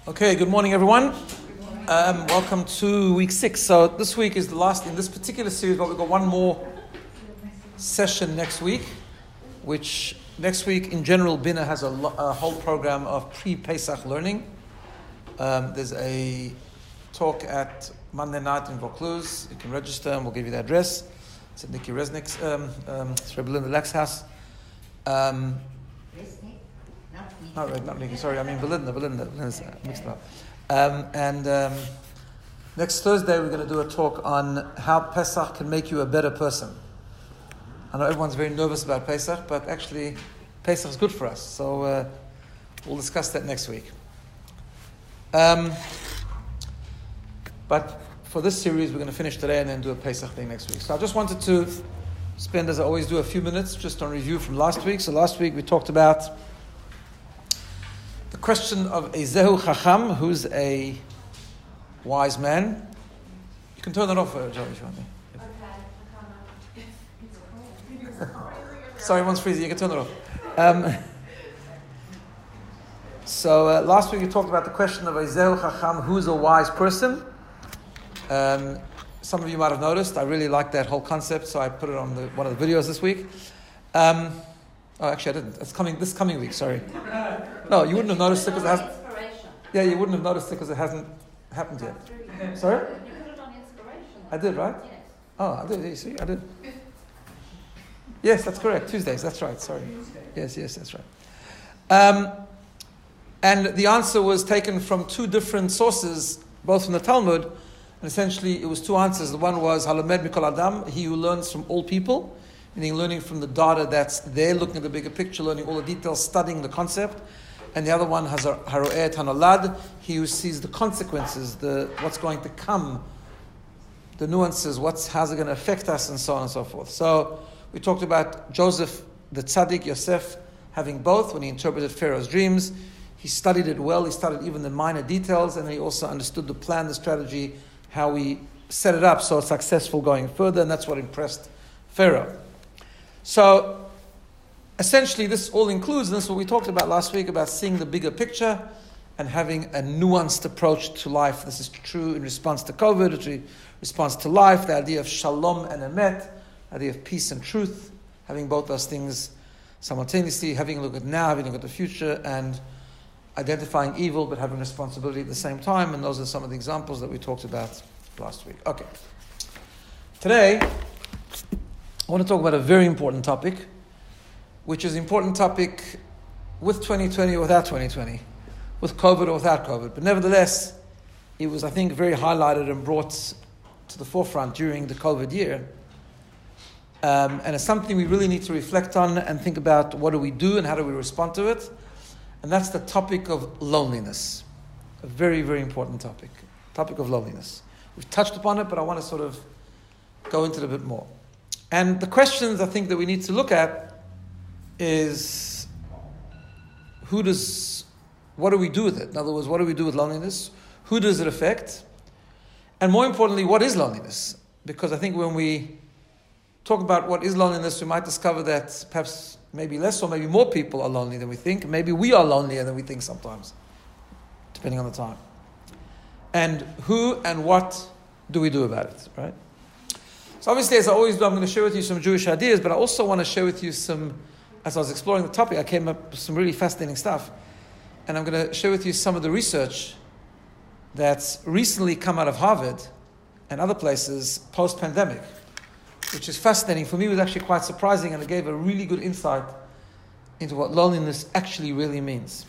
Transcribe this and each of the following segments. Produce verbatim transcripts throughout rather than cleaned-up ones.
Okay, good morning, everyone. Um, welcome to week six. So this week is the last in this particular series, but we've got one more session next week, which next week in general, Bina has a, lo- a whole program of pre-Pesach learning. Um, there's a talk at Monday night in Vaucluse. You can register and we'll give you the address. It's at Nikki Resnick's, um, um, it's Rebbe Belinda Lack's house. Um, Not right, not Nikki, sorry, I mean Belinda, Belinda, Belinda's uh, mixed up. Um, and um, next Thursday we're going to do a talk on how Pesach can make you a better person. I know everyone's very nervous about Pesach, but actually Pesach is good for us. So uh, we'll discuss that next week. Um, but for this series we're going to finish today and then do a Pesach thing next week. So I just wanted to spend, as I always do, a few minutes just on review from last week. So last week we talked about the question of a Zehu Chacham, who's a wise man. You can turn that off, uh, Joey, if you want me. Okay. Sorry, everyone's freezing. You can turn it off. Um, so uh, last week we talked about the question of a Zehu Chacham, who's a wise person. Um, some of you might have noticed, I really like that whole concept, so I put it on the, one of the videos this week. Um, Oh, actually, I didn't. It's coming this coming week. Sorry. No, you wouldn't have noticed it because it hasn't. Yeah, you wouldn't have noticed it because it hasn't happened yet. Sorry. You put it on inspiration. I did, right? Yes. Oh, I did. You see, I did. Yes, that's correct. Tuesdays. That's right. Sorry. Yes, yes, that's right. Um, and the answer was taken from two different sources, both from the Talmud, and essentially it was two answers. The one was Halamed Mikol Adam, he who learns from all people. Meaning learning from the data that's there, looking at the bigger picture, learning all the details, studying the concept. And the other one has Haro'eh Hanolad, he who sees the consequences, the what's going to come, the nuances, what's how's it going to affect us, and so on and so forth. So we talked about Joseph, the tzaddik, Yosef, having both when he interpreted Pharaoh's dreams. He studied it well, he studied even the minor details, and he also understood the plan, the strategy, how we set it up so it's successful going further, and that's what impressed Pharaoh. So, essentially, this all includes, and this is what we talked about last week, about seeing the bigger picture and having a nuanced approach to life. This is true in response to COVID, in response to life, the idea of shalom and emet, the idea of peace and truth, having both those things simultaneously, having a look at now, having a look at the future, and identifying evil but having responsibility at the same time. And those are some of the examples that we talked about last week. Okay. Today, I want to talk about a very important topic, which is an important topic with twenty twenty or without twenty twenty, with COVID or without COVID. But nevertheless, it was, I think, very highlighted and brought to the forefront during the COVID year. Um, and it's something we really need to reflect on and think about what do we do and how do we respond to it. And that's the topic of loneliness. A very, very important topic. Topic of loneliness. We've touched upon it, but I want to sort of go into it a bit more. And the questions I think that we need to look at is who does, what do we do with it? In other words, what do we do with loneliness? Who does it affect? And more importantly, what is loneliness? Because I think when we talk about what is loneliness, we might discover that perhaps maybe less or maybe more people are lonely than we think. Maybe we are lonelier than we think sometimes, depending on the time. And who and what do we do about it, right? So obviously, as I always do, I'm going to share with you some Jewish ideas, but I also want to share with you some, as I was exploring the topic, I came up with some really fascinating stuff. And I'm going to share with you some of the research that's recently come out of Harvard and other places post-pandemic, which is fascinating. For me, it was actually quite surprising, and it gave a really good insight into what loneliness actually really means.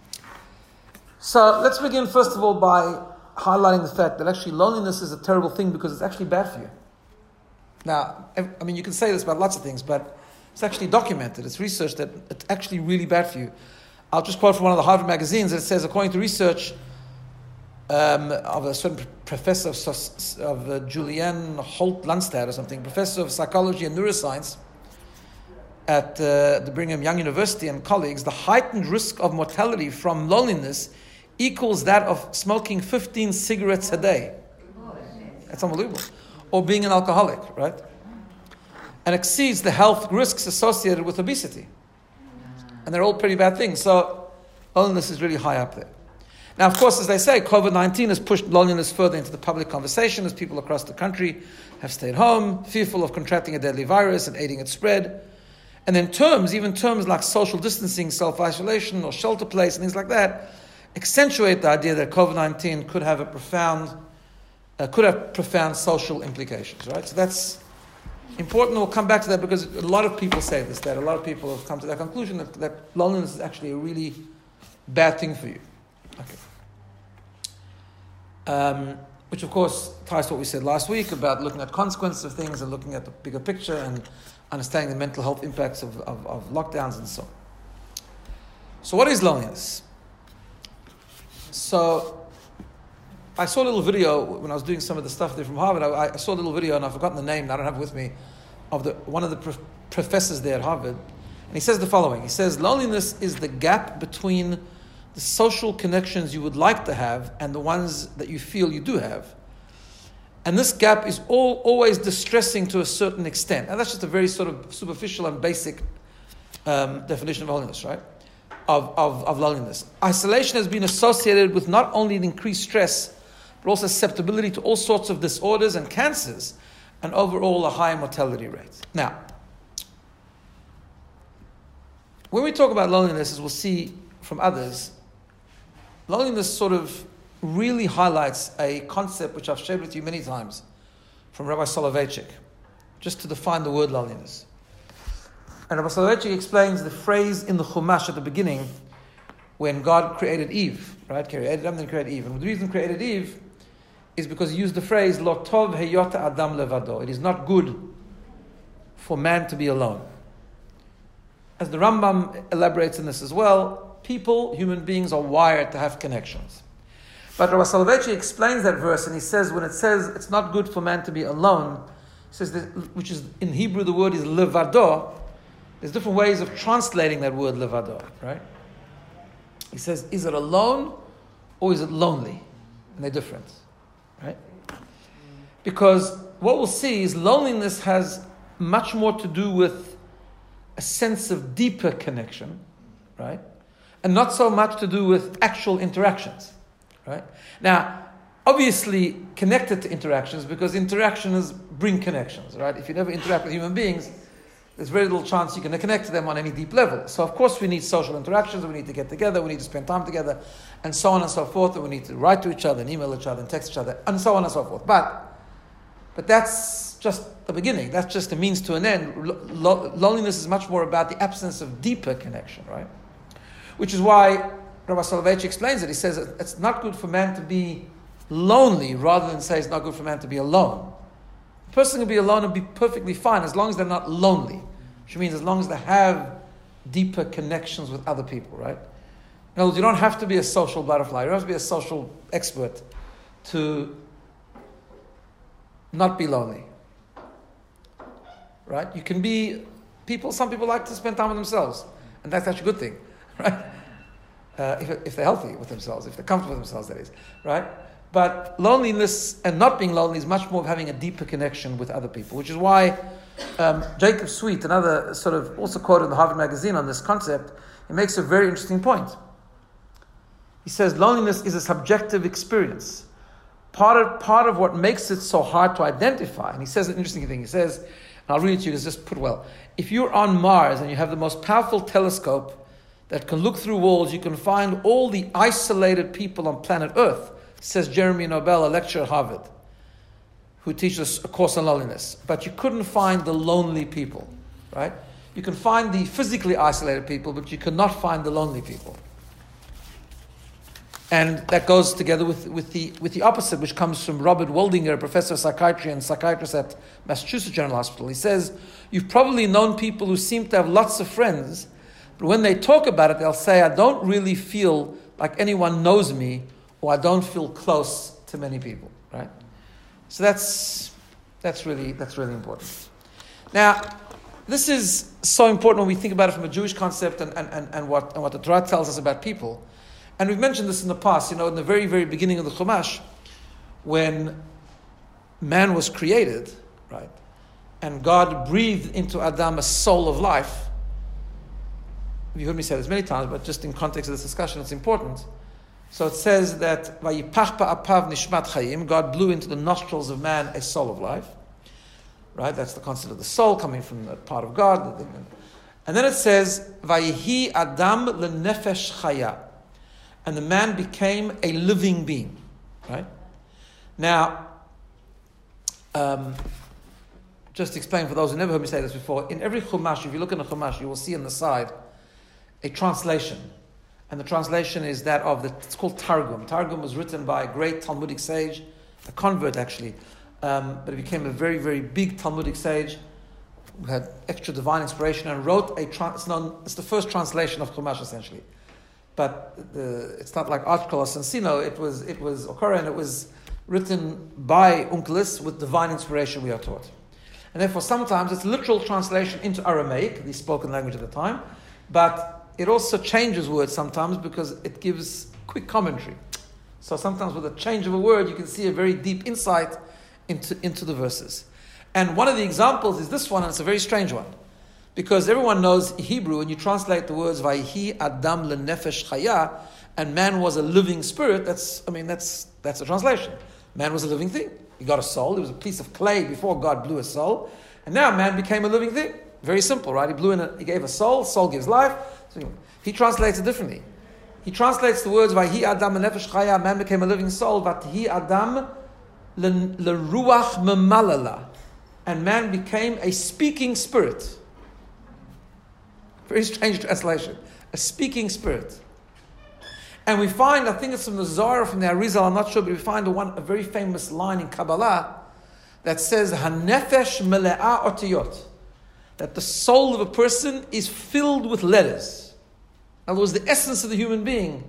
So let's begin, first of all, by highlighting the fact that actually loneliness is a terrible thing because it's actually bad for you. Now, I mean, you can say this about lots of things, but it's actually documented. It's research that it's actually really bad for you. I'll just quote from one of the Harvard magazines. It says, according to research um, of a certain professor of, of uh, Julianne Holt-Lundstad or something, professor of psychology and neuroscience at uh, the Brigham Young University and colleagues, the heightened risk of mortality from loneliness equals that of smoking fifteen cigarettes a day. That's unbelievable. Or being an alcoholic, right? And exceeds the health risks associated with obesity. And they're all pretty bad things. So loneliness is really high up there. Now, of course, as they say, covid nineteen has pushed loneliness further into the public conversation as people across the country have stayed home, fearful of contracting a deadly virus and aiding its spread. And then terms, even terms like social distancing, self-isolation, or shelter place, and things like that, accentuate the idea that covid nineteen could have a profound, uh, could have profound social implications, right? So that's important. We'll come back to that because a lot of people say this, that a lot of people have come to that conclusion that, that loneliness is actually a really bad thing for you. Okay. Um, which of course ties to what we said last week about looking at consequences of things and looking at the bigger picture and understanding the mental health impacts of, of, of lockdowns and so on. So what is loneliness? So I saw a little video when I was doing some of the stuff there from Harvard. I, I saw a little video and I've forgotten the name, and I don't have it with me, of the one of the prof- professors there at Harvard. And he says the following. He says, loneliness is the gap between the social connections you would like to have and the ones that you feel you do have. And this gap is all, always distressing to a certain extent. And that's just a very sort of superficial and basic um, definition of loneliness, right? Of, of, of loneliness. Isolation has been associated with not only an increased stress, but also susceptibility to all sorts of disorders and cancers, and overall a high mortality rate. Now, when we talk about loneliness, as we'll see from others, loneliness sort of really highlights a concept which I've shared with you many times from Rabbi Soloveitchik, just to define the word loneliness. And Rabbi Soloveitchik explains the phrase in the Chumash at the beginning when God created Eve, right? Created Adam, then created Eve. And the reason he created Eve is because he used the phrase, Lo tov heyota Adam levado. It is not good for man to be alone. As the Rambam elaborates on this as well, people, human beings, are wired to have connections. But Rabbi Soloveitchik explains that verse, and he says, when it says it's not good for man to be alone, he says that, which is in Hebrew the word is levado. There's different ways of translating that word levado, right? He says, is it alone or is it lonely? And they're different, right? Because what we'll see is loneliness has much more to do with a sense of deeper connection, right? And not so much to do with actual interactions, right? Now, obviously connected to interactions, because interactions bring connections, right? If you never interact with human beings, there's very little chance you can connect to them on any deep level. So of course we need social interactions, we need to get together, we need to spend time together, and so on and so forth, and we need to write to each other, and email each other, and text each other, and so on and so forth. But, but that's just the beginning. That's just a means to an end. Lo- loneliness is much more about the absence of deeper connection, right? Which is why Rabbi Soloveitchik explains it. He says it's not good for man to be lonely, rather than say it's not good for man to be alone. A person can be alone and be perfectly fine as long as they're not lonely, which means as long as they have deeper connections with other people, right? In other words, you don't have to be a social butterfly. You don't have to be a social expert to not be lonely, right? You can be people. Some people like to spend time with themselves, and that's actually a good thing, right? Uh, if, if they're healthy with themselves, if they're comfortable with themselves, that is, right? But loneliness and not being lonely is much more of having a deeper connection with other people, which is why um, Jacob Sweet, another sort of also quoted in the Harvard magazine on this concept, he makes a very interesting point. He says loneliness is a subjective experience. Part of, part of what makes it so hard to identify, and he says an interesting thing, he says, and I'll read it to you, it's just put well, if you're on Mars and you have the most powerful telescope that can look through walls, you can find all the isolated people on planet Earth, says Jeremy Nobel, a lecturer at Harvard, who teaches a course on loneliness. But you couldn't find the lonely people, right? You can find the physically isolated people, but you cannot find the lonely people. And that goes together with, with the with the opposite, which comes from Robert Waldinger, a professor of psychiatry and psychiatrist at Massachusetts General Hospital. He says, you've probably known people who seem to have lots of friends, but when they talk about it, they'll say, I don't really feel like anyone knows me, or I don't feel close to many people, right? So that's that's really that's really important. Now, this is so important when we think about it from a Jewish concept and, and, and, and what and what the Torah tells us about people. And we've mentioned this in the past, you know, in the very, very beginning of the Chumash, when man was created, right, and God breathed into Adam a soul of life. You heard me say this many times, but just in context of this discussion, it's important. So it says that Vayipach ba'apav nishmat chayim, God blew into the nostrils of man a soul of life. Right? That's the concept of the soul coming from the part of God. And then it says, Vayihi Adam lenefesh chaya. And the man became a living being. Right? Now, um, just to explain for those who never heard me say this before, in every Chumash, if you look in a Chumash, you will see on the side a translation. And the translation is that of the, it's called Targum. Targum was written by a great Talmudic sage, a convert actually, um, but he became a very, very big Talmudic sage who had extra divine inspiration and wrote a, tra- it's, known, it's the first translation of Chumash essentially. But the, it's not like Archkel or Sensino, it was, it was, or Koran, it was written by Onkelos with divine inspiration, we are taught. And therefore sometimes it's literal translation into Aramaic, the spoken language at the time, but it also changes words sometimes because it gives quick commentary. So sometimes with a change of a word, you can see a very deep insight into, into the verses. And one of the examples is this one, and it's a very strange one. Because everyone knows Hebrew, and you translate the words, Vayhi Adam lenefesh chaya, and man was a living spirit, that's, I mean, that's, that's a translation. Man was a living thing. He got a soul. It was a piece of clay before God blew a soul. And now man became a living thing. Very simple, right? He blew in a, he gave a soul, soul gives life. So he translates it differently. He translates the words, Vayhi Adam lenefesh chaya, man became a living soul, Vayhi Adam leruach memalala, and man became a speaking spirit. Very strange translation. A speaking spirit. And we find, I think it's from the Zohar, from the Arizal, I'm not sure, but we find a, one, a very famous line in Kabbalah that says, Hanefesh mele'ah otiyot, that the soul of a person is filled with letters. In other words, the essence of the human being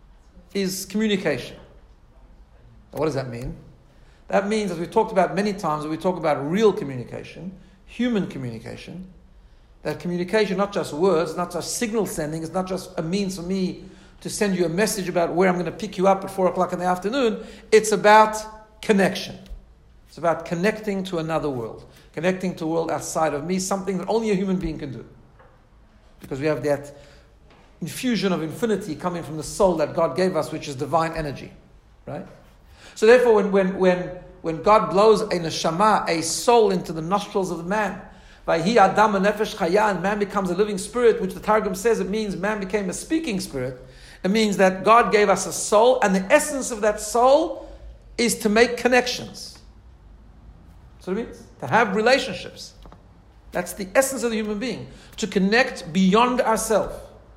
is communication. Now, what does that mean? That means, as we've talked about many times, when we talk about real communication, human communication, that communication, not just words, not just signal sending, it's not just a means for me to send you a message about where I'm going to pick you up at four o'clock in the afternoon. It's about connection. It's about connecting to another world, connecting to a world outside of me, something that only a human being can do. Because we have that infusion of infinity coming from the soul that God gave us, which is divine energy. Right? So therefore, when, when, when, when God blows a neshama, a soul into the nostrils of the man, Vayhi Adam nefesh chaya, and man becomes a living spirit, which the Targum says it means man became a speaking spirit. It means that God gave us a soul, and the essence of that soul is to make connections. That's what it means. To have relationships. That's the essence of the human being. To connect beyond ourselves.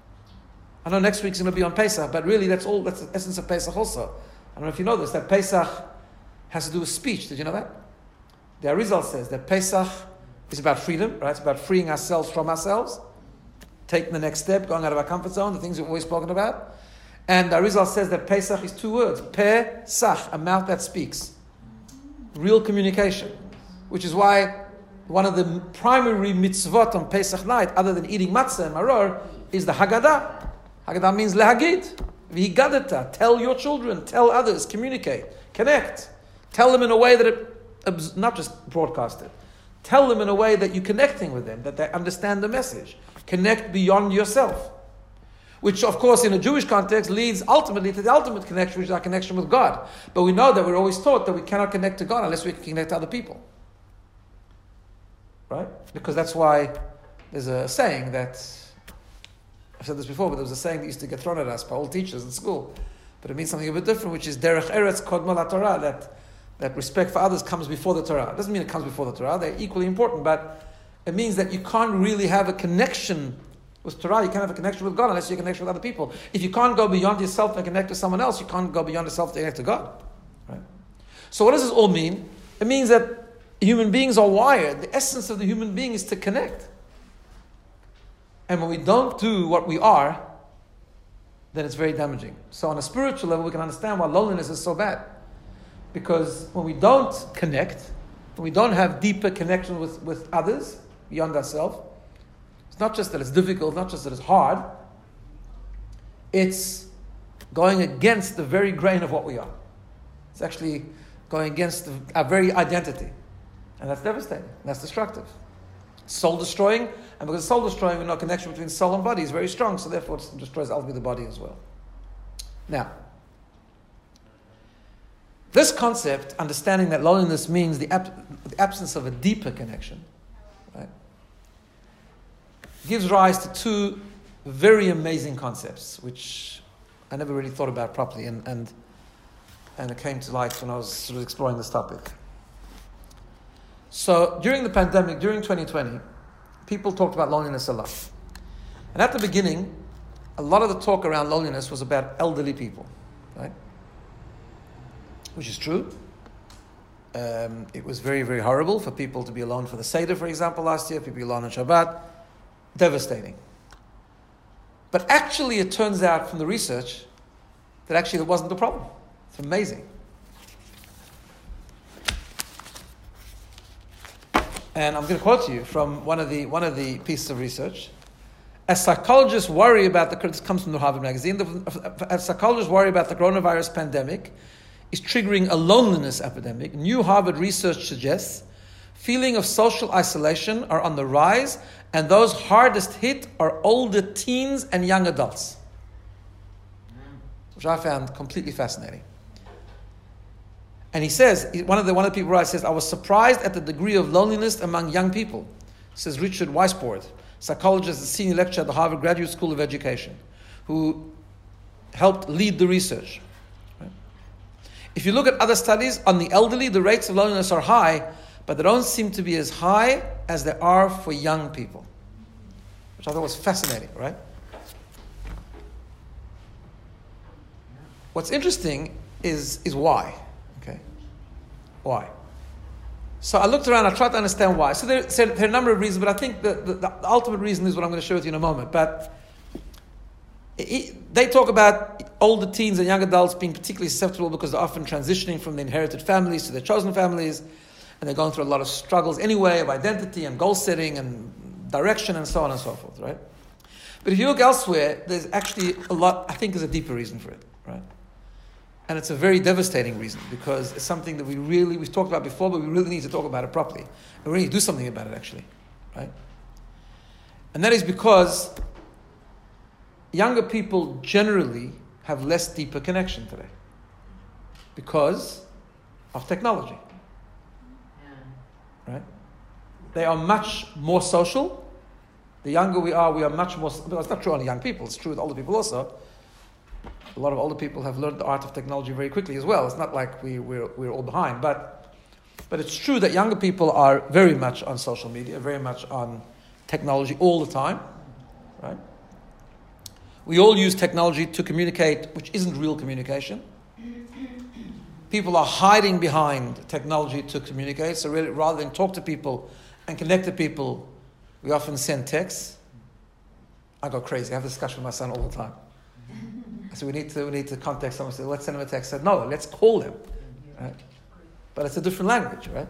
I know next week's going to be on Pesach, but really that's all, that's the essence of Pesach also. I don't know if you know this, that Pesach has to do with speech. Did you know that? The Arizal says that Pesach is about freedom, right? It's about freeing ourselves from ourselves, taking the next step, going out of our comfort zone, the things we've always spoken about. And the Arizal says that Pesach is two words, Pesach, a mouth that speaks. Real communication. Which is why one of the primary mitzvot on Pesach night, other than eating matzah and maror, is the Haggadah. Haggadah means lehagid. V'higadata. Tell your children, tell others, communicate, connect. Tell them in a way that it, not just broadcast it. Tell them in a way that you're connecting with them, that they understand the message. Connect beyond yourself. Which, of course, in a Jewish context, leads ultimately to the ultimate connection, which is our connection with God. But we know that we're always taught that we cannot connect to God unless we can connect to other people. Right? Because that's why there's a saying that, I've said this before, but there was a saying that used to get thrown at us by old teachers in school. But it means something a bit different, which is Derech Eretz Kodma La Torah, that that respect for others comes before the Torah. It doesn't mean it comes before the Torah. They're equally important, but it means that you can't really have a connection with Torah. You can't have a connection with God unless you connect with other people. If you can't go beyond yourself and connect to someone else, you can't go beyond yourself to connect to God. Right? So what does this all mean? It means that human beings are wired. The essence of the human being is to connect. And when we don't do what we are, then it's very damaging. So on a spiritual level, we can understand why loneliness is so bad. Because when we don't connect, when we don't have deeper connection with, with others beyond ourselves, it's not just that it's difficult, not just that it's hard, it's going against the very grain of what we are. It's actually going against the, our very identity. And that's devastating. That's destructive. Soul destroying, and because it's soul destroying, we know connection between soul and body is very strong, so therefore it destroys ultimately the body as well. Now, This concept, understanding that loneliness means the, ab- the absence of a deeper connection, right, gives rise to two very amazing concepts, which I never really thought about properly, and, and, and it came to light when I was sort of exploring this topic. So during the pandemic, during twenty twenty, people talked about loneliness a lot. And at the beginning, a lot of the talk around loneliness was about elderly people, right? Which is true. Um, it was very, very horrible for people to be alone for the Seder, for example, last year, people alone on Shabbat. Devastating. But actually, it turns out from the research that actually that wasn't the problem. It's amazing. And I'm going to quote to you from one of the one of the pieces of research. As psychologists worry about the, this comes from the Harvard magazine, as psychologists worry about the coronavirus pandemic is triggering a loneliness epidemic, new Harvard research suggests feeling of social isolation are on the rise, and those hardest hit are older teens and young adults. Which I found completely fascinating. And he says, one of the one of the people writes, says, I was surprised at the degree of loneliness among young people, says Richard Weisbord, psychologist and senior lecturer at the Harvard Graduate School of Education, who helped lead the research. Right? If you look at other studies on the elderly, the rates of loneliness are high, but they don't seem to be as high as they are for young people, which I thought was fascinating, right? What's interesting is, is why. Okay, why? So I looked around, I tried to understand why. So there, so there are a number of reasons, but I think the, the, the ultimate reason is what I'm going to share with you in a moment. But it, they talk about older teens and young adults being particularly susceptible because they're often transitioning from the inherited families to their chosen families, and they're going through a lot of struggles anyway of identity and goal setting and direction and so on and so forth, right? But if you look elsewhere, there's actually a lot, I think there's a deeper reason for it, right? And it's a very devastating reason, because it's something that we really, we've talked about before, but we really need to talk about it properly. And we really need to do something about it, actually, right? And that is because younger people generally have less deeper connection today because of technology, right? They are much more social. The younger we are, we are much more, well, it's not true only young people, it's true with older people also. A lot of older people have learned the art of technology very quickly as well. It's not like we, we're, we're all behind. But, but it's true that younger people are very much on social media, very much on technology all the time. Right? We all use technology to communicate, which isn't real communication. People are hiding behind technology to communicate. So really, rather than talk to people and connect to people, we often send texts. I go crazy. I have a discussion with my son all the time. So we need to we need to contact someone. Say, let's send them a text. I said, no, let's call them. Right? But it's a different language, right?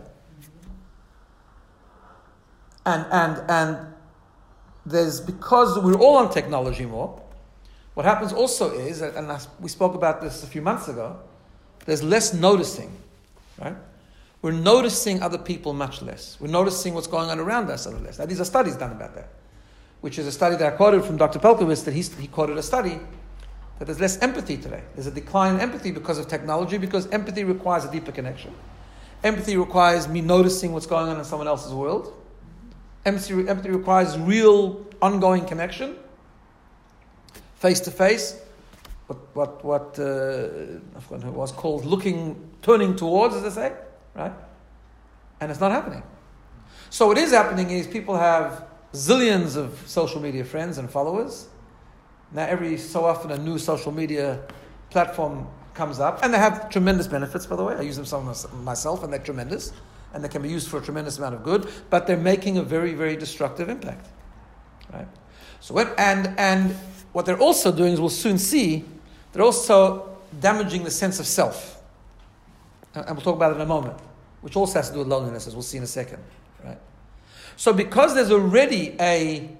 And and and there's, because we're all on technology more, what happens also is, and I, we spoke about this a few months ago, there's less noticing, right? We're noticing other people much less. We're noticing what's going on around us a little less. Now, these are studies done about that, which is a study that I quoted from Doctor Pelkowitz, that he, he quoted a study that there's less empathy today. There's a decline in empathy because of technology, because empathy requires a deeper connection. Empathy requires me noticing what's going on in someone else's world. Empathy, empathy requires real, ongoing connection, face to face. What what what uh, I forgot what it was called, looking, turning towards, as they say, right? And it's not happening. So what is happening is people have zillions of social media friends and followers. Now every so often a new social media platform comes up, and they have tremendous benefits, by the way. I use them some myself, and they're tremendous, and they can be used for a tremendous amount of good, but they're making a very, very destructive impact. Right? So when, and and what they're also doing is, we'll soon see, they're also damaging the sense of self. And we'll talk about it in a moment, which also has to do with loneliness, as we'll see in a second. Right? So because there's already a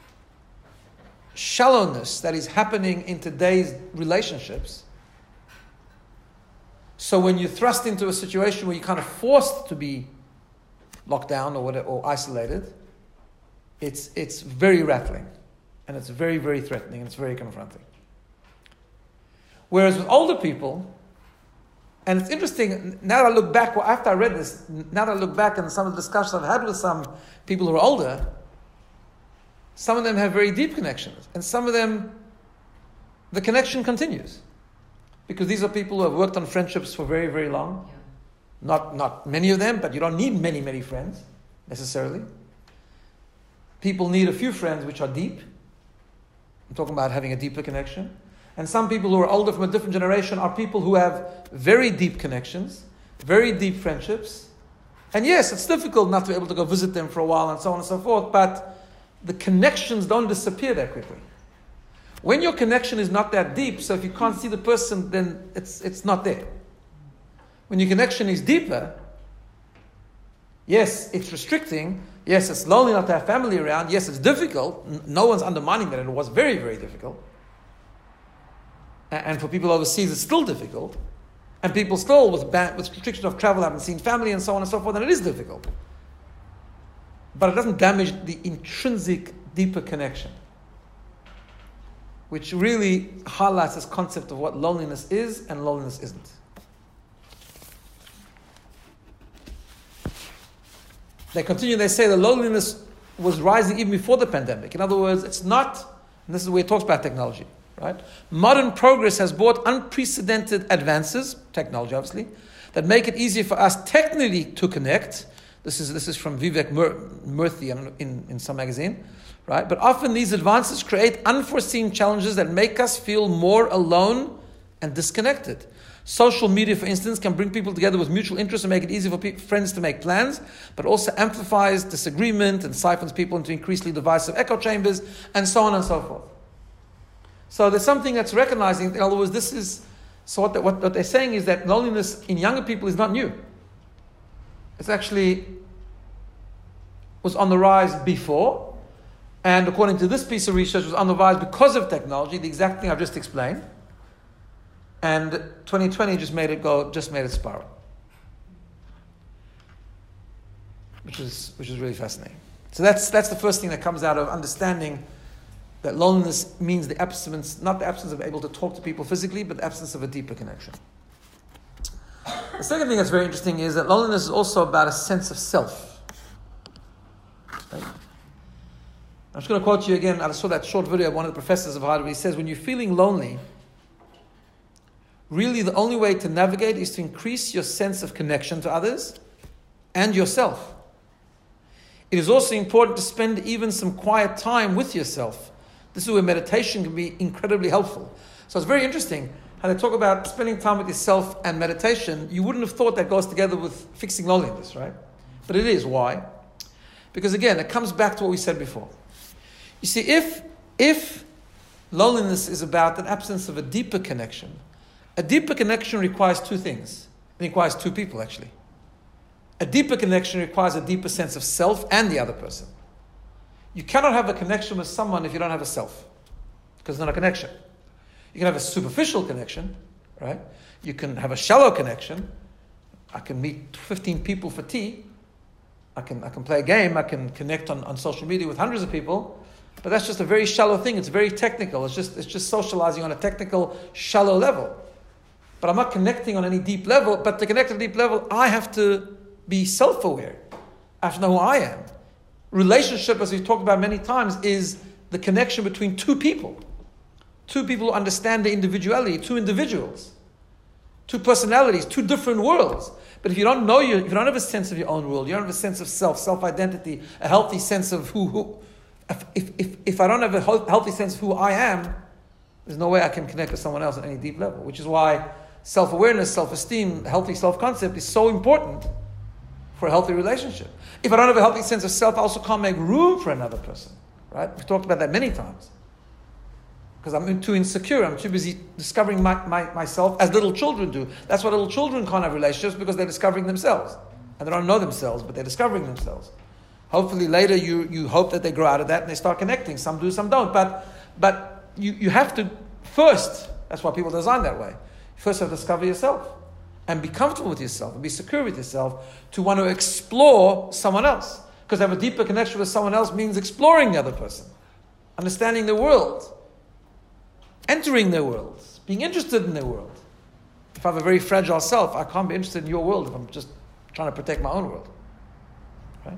shallowness that is happening in today's relationships, so when you're thrust into a situation where you're kind of forced to be locked down or whatever, or isolated, it's it's very rattling, and it's very, very threatening, and it's very confronting. Whereas with older people, And it's interesting, now that I look back, well, after I read this, now that I look back and some of the discussions I've had with some people who are older, some of them have very deep connections. And some of them, the connection continues. Because these are people who have worked on friendships for very, very long. Yeah. Not, not many of them, but you don't need many, many friends, necessarily. People need a few friends which are deep. I'm talking about having a deeper connection. And some people who are older from a different generation are people who have very deep connections, very deep friendships. And yes, it's difficult not to be able to go visit them for a while and so on and so forth, but the connections don't disappear that quickly. When your connection is not that deep, so if you can't see the person, then it's it's not there. When your connection is deeper, yes, it's restricting. Yes, it's lonely not to have family around. Yes, it's difficult. No one's undermining that. It was very, very difficult. And for people overseas, it's still difficult. And people still, with, ban- with restriction of travel, haven't seen family and so on and so forth, and it is difficult. But it doesn't damage the intrinsic, deeper connection, which really highlights this concept of what loneliness is and loneliness isn't. They continue, they say the loneliness was rising even before the pandemic. In other words, it's not, and this is where it talks about technology, right? Modern progress has brought unprecedented advances, technology obviously, that make it easier for us technically to connect. This is this is from Vivek Murthy in, in some magazine, right? But often these advances create unforeseen challenges that make us feel more alone and disconnected. Social media, for instance, can bring people together with mutual interests and make it easier for pe- friends to make plans, but also amplifies disagreement and siphons people into increasingly divisive echo chambers, and so on and so forth. So there's something that's recognizing, in other words, this is, so what, the, what, what they're saying is that loneliness in younger people is not new. It's actually was on the rise before, and according to this piece of research, was on the rise because of technology, the exact thing I've just explained. And twenty twenty just made it go, just made it spiral, which is which is really fascinating. So that's that's the first thing that comes out of understanding that loneliness means the absence, not the absence of able to talk to people physically, but the absence of a deeper connection. The second thing that's very interesting is that loneliness is also about a sense of self. Right? I'm just going to quote you again. I saw that short video of one of the professors of Harvard. He says, when you're feeling lonely, really the only way to navigate is to increase your sense of connection to others and yourself. It is also important to spend even some quiet time with yourself. This is where meditation can be incredibly helpful. So it's very interesting how they talk about spending time with yourself and meditation. You wouldn't have thought that goes together with fixing loneliness, right? But it is. Why? Because again, it comes back to what we said before. You see, if, if loneliness is about an absence of a deeper connection, a deeper connection requires two things. It requires two people, actually. A deeper connection requires a deeper sense of self and the other person. You cannot have a connection with someone if you don't have a self, because it's not a connection. You can have a superficial connection, right? You can have a shallow connection. I can meet fifteen people for tea. I can I can play a game. I can connect on, on social media with hundreds of people. But that's just a very shallow thing. It's very technical. It's just it's just socializing on a technical, shallow level. But I'm not connecting on any deep level. But to connect at a deep level, I have to be self-aware. I have to know who I am. Relationship, as we've talked about many times, is the connection between two people. Two people who understand their individuality, two individuals, two personalities, two different worlds. But if you don't know you, if you don't have a sense of your own world, you don't have a sense of self, self-identity, a healthy sense of who, who if, if, if I don't have a healthy sense of who I am, there's no way I can connect with someone else at any deep level, which is why self-awareness, self-esteem, healthy self-concept is so important for a healthy relationship. If I don't have a healthy sense of self, I also can't make room for another person, right? We've talked about that many times. Because I'm too insecure, I'm too busy discovering my, my, myself, as little children do. That's why little children can't have relationships, because they're discovering themselves. And they don't know themselves, but they're discovering themselves. Hopefully later you, you hope that they grow out of that and they start connecting. Some do, some don't. But but you, you have to first, that's why people design that way, first have to discover yourself and be comfortable with yourself and be secure with yourself to want to explore someone else. Because to have a deeper connection with someone else means exploring the other person, understanding their world, entering their world, being interested in their world. If I have a very fragile self, I can't be interested in your world if I'm just trying to protect my own world. Right?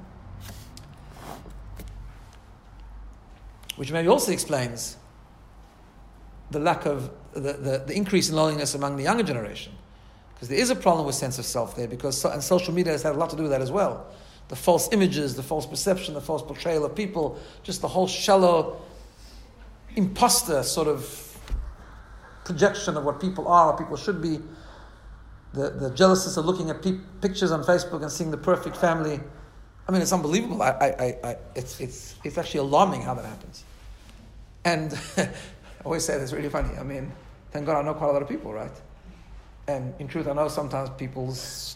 Which maybe also explains the lack of, the, the, the increase in loneliness among the younger generation. Because there is a problem with sense of self there, because so, and social media has had a lot to do with that as well. The false images, the false perception, the false portrayal of people, just the whole shallow imposter sort of projection of what people are, what people should be. The, the jealousness of looking at pe- pictures on Facebook and seeing the perfect family. I mean, it's unbelievable. I, I, I, I, it's, it's, it's actually alarming how that happens. And I always say it's really funny. I mean, thank God I know quite a lot of people, right? And in truth, I know sometimes people's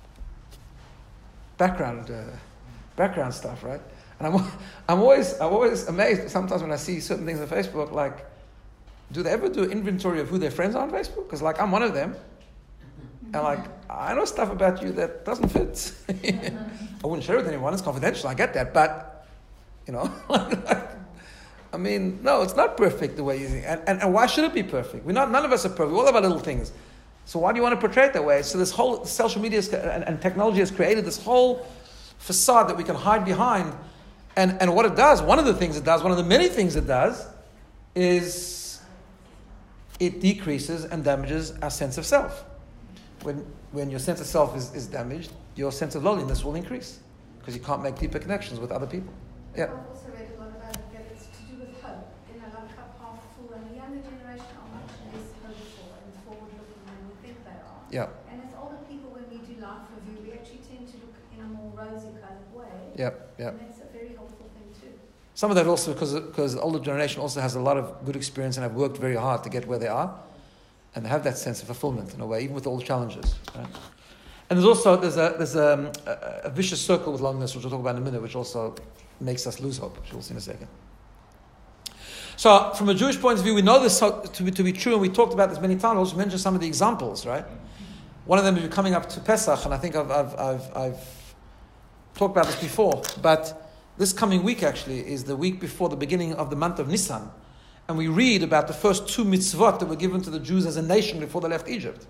background, uh, background stuff, right? And I'm, I'm always, I'm always amazed sometimes when I see certain things on Facebook. Like, do they ever do an inventory of who their friends are on Facebook? Because, like, I'm one of them, and like, I know stuff about you that doesn't fit. I wouldn't share it with anyone. It's confidential. I get that, but you know, like, I mean, no, it's not perfect the way you think. And, and and why should it be perfect? We're not. None of us are perfect. We all have our little things. So why do you want to portray it that way? So this whole social media is, and, and technology has created this whole facade that we can hide behind. And, and what it does, one of the things it does, one of the many things it does, is it decreases and damages our sense of self. When when your sense of self is, is damaged, your sense of loneliness will increase because you can't make deeper connections with other people. Yeah. I've also read a lot about it that it's to do with hope. You know, like cup half full, and the younger generation are much less hopeful and forward-looking than we think they are. Yeah. And as older people, when we do life review, we actually tend to look in a more rosy kind of way. Yeah. Yeah. And that's a very helpful thing too. Some of that also because because the older generation also has a lot of good experience and have worked very hard to get where they are, and have that sense of fulfillment in a way, even with all the challenges. Right? And there's also there's a there's a, a, a vicious circle with loneliness, which we'll talk about in a minute, which also makes us lose hope, which we'll see in a second. So, from a Jewish point of view, we know this to be, to be true, and we talked about this many times. I'll just mention some of the examples, right? One of them is coming up to Pesach, and I think I've I've I've, I've talked about this before, but this coming week actually is the week before the beginning of the month of Nisan. And we read about the first two mitzvot that were given to the Jews as a nation before they left Egypt.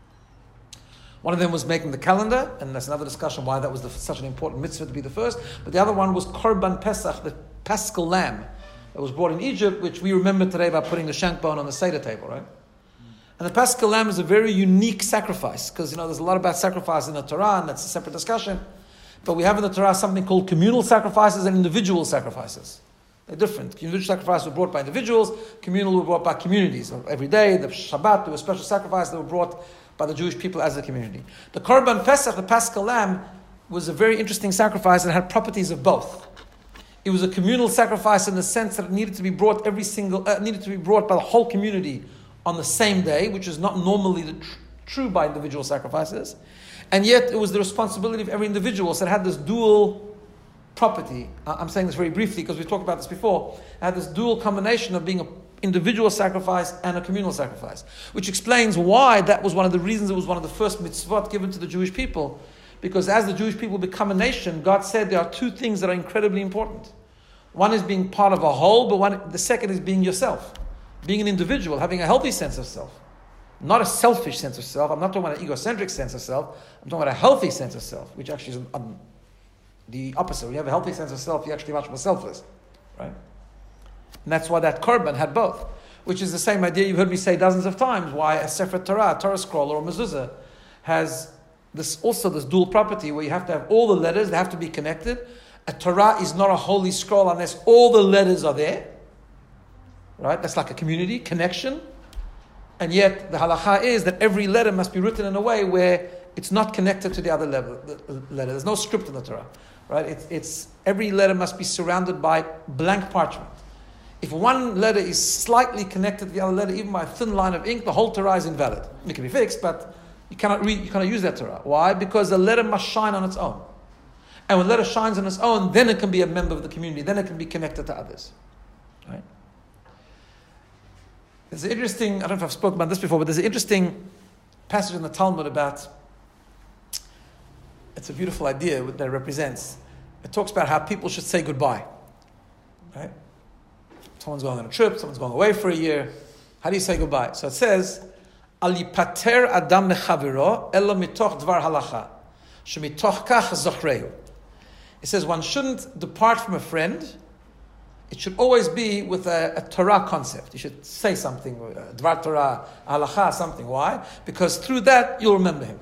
One of them was making the calendar, and that's another discussion why that was the, such an important mitzvah to be the first. But the other one was Korban Pesach, the Paschal lamb that was brought in Egypt, which we remember today by putting the shank bone on the Seder table, right? And the Paschal lamb is a very unique sacrifice, because, you know, there's a lot about sacrifice in the Torah, and that's a separate discussion. But we have in the Torah something called communal sacrifices and individual sacrifices. They're different. Individual sacrifices were brought by individuals, communal were brought by communities. Every day, the Shabbat, there were special sacrifices that were brought by the Jewish people as a community. The Korban Pesach, the Paschal lamb, was a very interesting sacrifice and had properties of both. It was a communal sacrifice in the sense that it needed to be brought every single, uh, needed to be brought by the whole community on the same day, which is not normally the tr- true by individual sacrifices. And yet it was the responsibility of every individual. So it had this dual property. I'm saying this very briefly because we've talked about this before. It had this dual combination of being an individual sacrifice and a communal sacrifice, which explains why that was one of the reasons it was one of the first mitzvot given to the Jewish people. Because as the Jewish people become a nation, God said there are two things that are incredibly important. One is being part of a whole, but one, the second is being yourself. Being an individual, having a healthy sense of self. Not a selfish sense of self. I'm not talking about an egocentric sense of self. I'm talking about a healthy sense of self, which actually is um, the opposite. When you have a healthy sense of self, you're actually much more selfless. Right? And that's why that korban had both. Which is the same idea you've heard me say dozens of times, why a Sefer Torah, a Torah scroll, or a mezuzah has this also this dual property where you have to have all the letters, they have to be connected. A Torah is not a holy scroll unless all the letters are there. Right? That's like a community, connection. And yet the halacha is that every letter must be written in a way where it's not connected to the other letter. letter. There's no script in the Torah. Right? It's, it's every letter must be surrounded by blank parchment. If one letter is slightly connected to the other letter, even by a thin line of ink, the whole Torah is invalid. It can be fixed, but you cannot read, you cannot use that Torah. Why? Because the letter must shine on its own. And when the letter shines on its own, then it can be a member of the community. Then it can be connected to others. Right? There's an interesting, I don't know if I've spoken about this before, but there's an interesting passage in the Talmud about, it's a beautiful idea that it represents. It talks about how people should say goodbye. Right? Someone's going on a trip, someone's going away for a year. How do you say goodbye? So it says, Al yipater adam mechaviro elo mitoch dvar halacha shemitoch kach zochreu. It says one shouldn't depart from a friend. It should always be with a, a Torah concept. You should say something, uh, dvar Torah, halacha, something. Why? Because through that you'll remember him.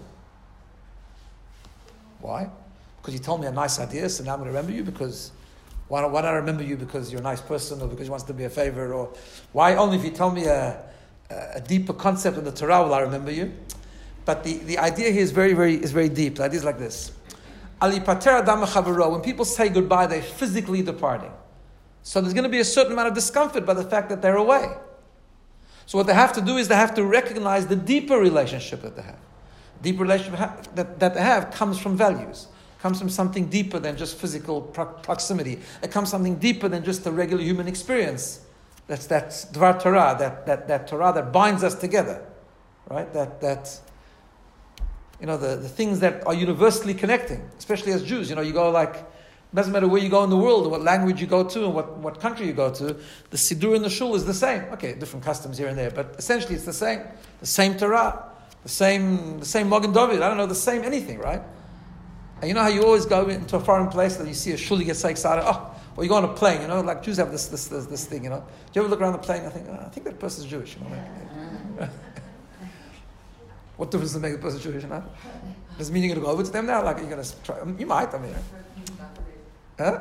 Why? Because you told me a nice idea, so now I'm going to remember you. Because why don't, why don't I remember you? Because you're a nice person, or because you want to be a favor, or why only if you tell me a, a deeper concept in the Torah will I remember you? But the, the idea here is very, very is very deep. The idea is like this: Ali pater adam chavaro. When people say goodbye, they're physically departing. So there's going to be a certain amount of discomfort by the fact that they're away. So what they have to do is they have to recognize the deeper relationship that they have. The deeper relationship that, that they have comes from values. Comes from something deeper than just physical pro- proximity. It comes something deeper than just a regular human experience. That's that Dvar Torah, that, that, that Torah that binds us together. Right? That, that you know, the, the things that are universally connecting, especially as Jews. You know, you go like, it doesn't matter where you go in the world, or what language you go to, and what, what country you go to, the Siddur in the Shul is the same. Okay, different customs here and there, but essentially it's the same. The same Torah, the same the same Magen David, I don't know, the same anything, right? And you know how you always go into a foreign place and you see a shul, you get so excited, oh, or you go on a plane, you know, like Jews have this this this, this thing, you know. Do you ever look around the plane and think, oh, I think that person's Jewish, you know? Like, what difference does it make the person Jewish, you know? Does it mean you're going to go over to them now? Like, you're going to try, you might, I mean. Huh?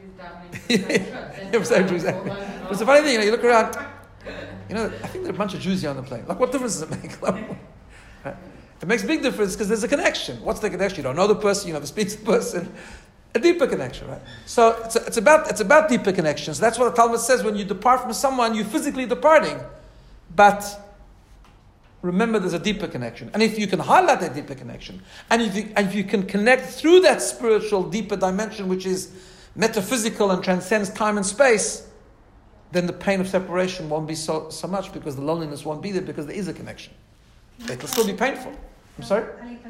Yeah, same Jews. But it's a funny thing, you know, you look around, you know, I think there are a bunch of Jews here on the plane. Like, what difference does it make? It makes a big difference because there's a connection. What's the connection? You don't know the person, you never speak to the person. A deeper connection, right? So it's, a, it's about it's about deeper connections. That's what the Talmud says. When you depart from someone, you're physically departing. But remember, there's a deeper connection. And if you can highlight that deeper connection, and if you, and if you can connect through that spiritual, deeper dimension, which is metaphysical and transcends time and space, then the pain of separation won't be so, so much, because the loneliness won't be there, because there is a connection. It will still be painful. I'm sorry?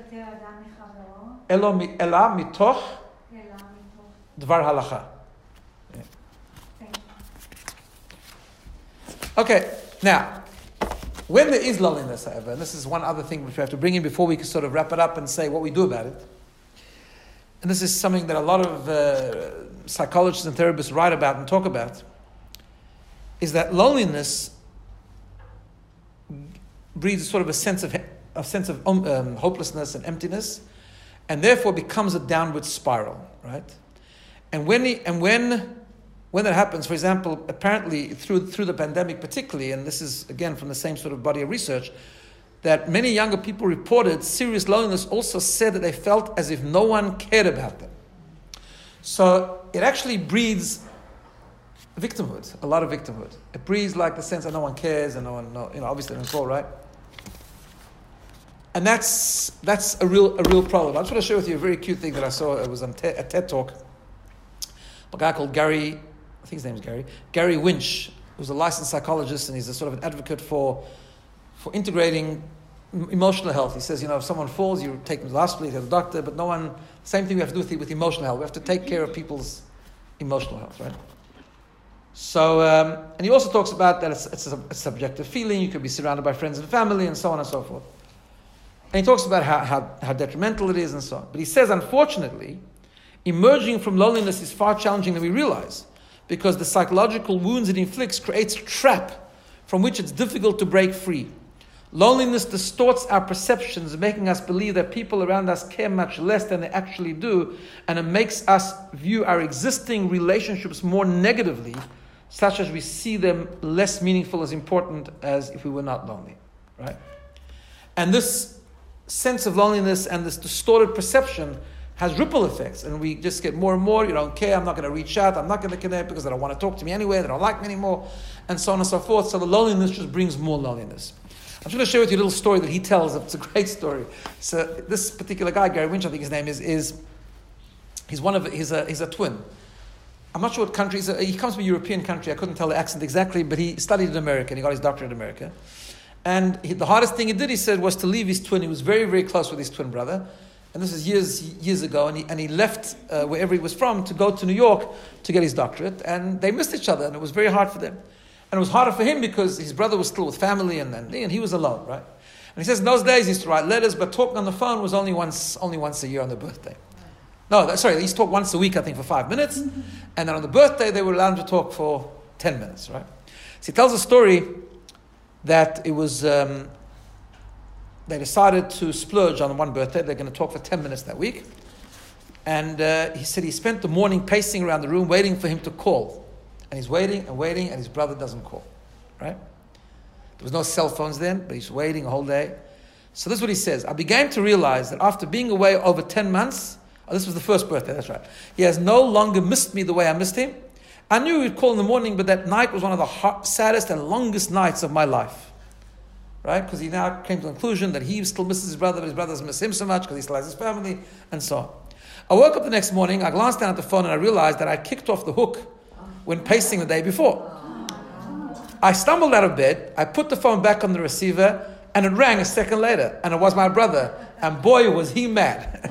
Ela mitoch dvar halacha. Okay, now, when there is loneliness, however, and this is one other thing which we have to bring in before we can sort of wrap it up and say what we do about it. And this is something that a lot of uh, psychologists and therapists write about and talk about, is that loneliness breeds sort of a sense of a sense of um, um, hopelessness and emptiness, and therefore becomes a downward spiral, right? And when he, and when when that happens, for example, apparently through through the pandemic particularly, and this is again from the same sort of body of research, that many younger people reported serious loneliness, also said that they felt as if no one cared about them. So it actually breeds victimhood, a lot of victimhood. It breeds like the sense that no one cares and no one, no, you know, obviously they're in control, right? And that's that's a real a real problem. I just want to share with you a very cute thing that I saw. It was on te- a TED talk. A guy called Gary, I think his name is Gary, Gary Winch, who's a licensed psychologist, and he's a sort of an advocate for for integrating emotional health. He says, you know, if someone falls, you take them to the hospital, you go to the doctor, but no one, same thing we have to do with, with emotional health. We have to take care of people's emotional health, right? So, um, and he also talks about that it's, it's a, a subjective feeling, you could be surrounded by friends and family, and so on and so forth. And he talks about how, how, how detrimental it is and so on. But he says, unfortunately, emerging from loneliness is far challenging than we realize, because the psychological wounds it inflicts creates a trap from which it's difficult to break free. Loneliness distorts our perceptions, making us believe that people around us care much less than they actually do, and it makes us view our existing relationships more negatively, such as we see them less meaningful, as important as if we were not lonely, right? And this sense of loneliness and this distorted perception has ripple effects, and we just get more and more, you don't care, I'm not going to reach out, I'm not going to connect because they don't want to talk to me anyway, they don't like me anymore, and so on and so forth. So the loneliness just brings more loneliness. I'm just going to share with you a little story that he tells. It's a great story. So this particular guy, Gary Winch, I think his name is, is he's one of, he's a, he's a twin. I'm not sure what country, he's a, he comes from a European country, I couldn't tell the accent exactly, but he studied in America, and he got his doctorate in America. And he, the hardest thing he did, he said, was to leave his twin. He was very, very close with his twin brother. And this is years years ago, and he, and he left uh, wherever he was from to go to New York to get his doctorate, and they missed each other, and it was very hard for them. And it was harder for him because his brother was still with family, and, and, and he was alone, right? And he says in those days he used to write letters, but talking on the phone was only once, only once a year on the birthday. No, sorry, they used to talk once a week, I think, for five minutes. And then on the birthday, they were allowed to talk for ten minutes, right? So he tells a story that it was, um, they decided to splurge on one birthday. They're going to talk for ten minutes that week. And uh, he said he spent the morning pacing around the room waiting for him to call. And he's waiting and waiting, and his brother doesn't call, right? There was no cell phones then, but he's waiting a whole day. So this is what he says. I began to realize that after being away over ten months, oh, this was the first birthday, that's right. He has no longer missed me the way I missed him. I knew he'd call in the morning, but that night was one of the hot, saddest and longest nights of my life. Right? Because he now came to the conclusion that he still misses his brother, but his brother doesn't miss him so much because he still has his family, and so on. I woke up the next morning, I glanced down at the phone, and I realized that I kicked off the hook when pacing the day before. I stumbled out of bed, I put the phone back on the receiver, and it rang a second later, and it was my brother, and boy was he mad.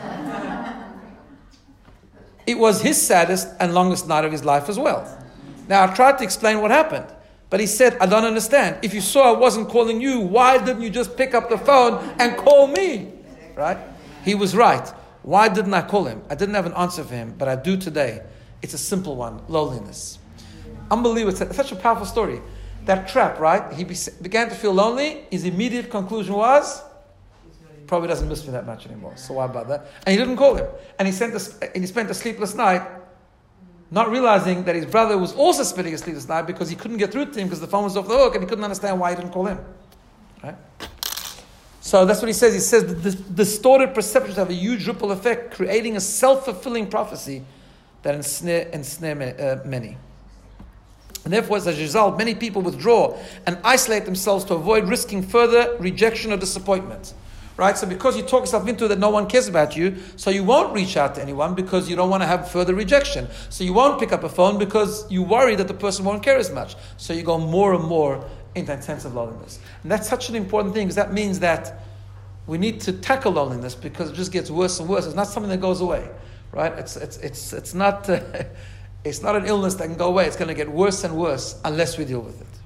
It was his saddest and longest night of his life as well. Now I tried to explain what happened, but he said, I don't understand. If you saw I wasn't calling you, why didn't you just pick up the phone and call me? Right? He was right. Why didn't I call him? I didn't have an answer for him, but I do today. It's a simple one, loneliness. Unbelievable. It's such a powerful story. That trap, right? He be- began to feel lonely. His immediate conclusion was, probably doesn't miss me that much anymore. So why bother? And he didn't call him. And he, sent a, and he spent a sleepless night, not realizing that his brother was also spending a sleepless night because he couldn't get through to him because the phone was off the hook and he couldn't understand why he didn't call him. Right? So that's what he says. He says that the distorted perceptions have a huge ripple effect, creating a self-fulfilling prophecy that ensnare, ensnare many. And therefore, as a result, many people withdraw and isolate themselves to avoid risking further rejection or disappointment. Right? So because you talk yourself into that no one cares about you, so you won't reach out to anyone because you don't want to have further rejection. So you won't pick up a phone because you worry that the person won't care as much. So you go more and more into that sense of loneliness. And that's such an important thing because that means that we need to tackle loneliness because it just gets worse and worse. It's not something that goes away. Right? It's it's it's it's not uh, it's not an illness that can go away. It's going to get worse and worse unless we deal with it.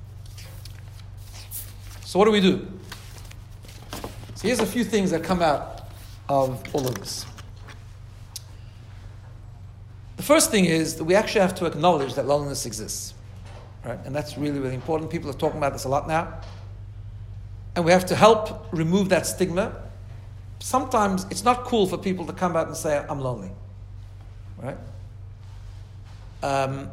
So what do we do? So here's a few things that come out of all of this. The first thing is that we actually have to acknowledge that loneliness exists. Right? And that's really, really important. People are talking about this a lot now. And we have to help remove that stigma. Sometimes it's not cool for people to come out and say, I'm lonely. Right? Um,